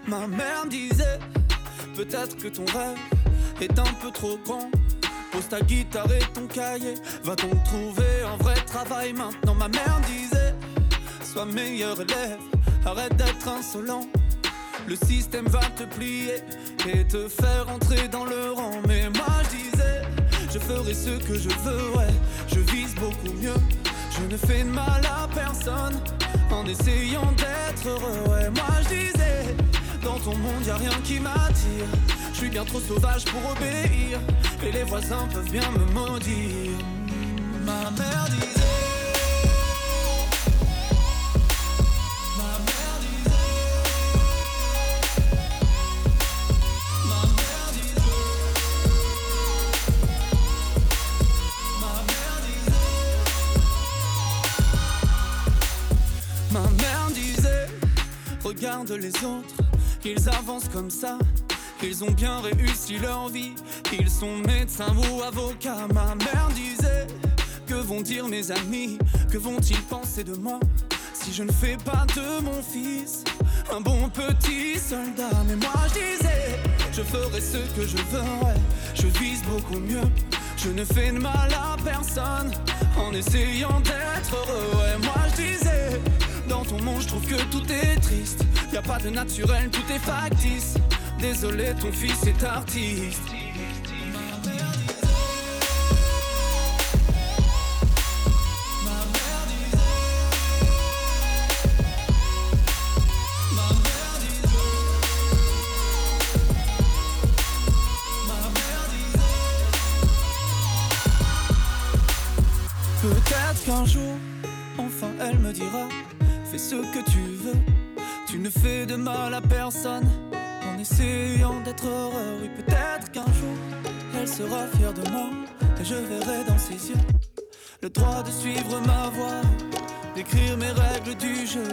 Ma mère me disait, peut-être que ton rêve est un peu trop grand. Pose ta guitare et ton cahier, va donc trouver un vrai travail maintenant. Ma mère me disait, sois meilleur élève, arrête d'être insolent. Le système va te plier et te faire entrer dans le rang. Mais moi je disais, je ferai ce que je veux, ouais. Je vise beaucoup mieux, je ne fais de mal à personne en essayant d'être heureux, ouais. Moi je disais, dans ton monde y'a rien qui m'attire. Je suis bien trop sauvage pour obéir et les voisins peuvent bien me maudire. Ma mère disait, regarde les autres, ils avancent comme ça. Ils ont bien réussi leur vie, ils sont médecins ou avocats. Ma mère disait, que vont dire mes amis, que vont-ils penser de moi si je ne fais pas de mon fils un bon petit soldat. Mais moi je disais, je ferai ce que je veux, ouais. Je vise beaucoup mieux, je ne fais de mal à personne en essayant d'être heureux, ouais. Moi je disais, dans ton monde je trouve que tout est triste. Y'a pas de naturel, tout est factice. Désolé, ton fils est artiste. Peut-être qu'un jour, enfin elle me dira, fais ce que tu veux, tu ne fais de mal à personne en essayant d'être heureux. Oui, peut-être qu'un jour, elle sera fière de moi et je verrai dans ses yeux le droit de suivre ma voie, d'écrire mes règles du jeu.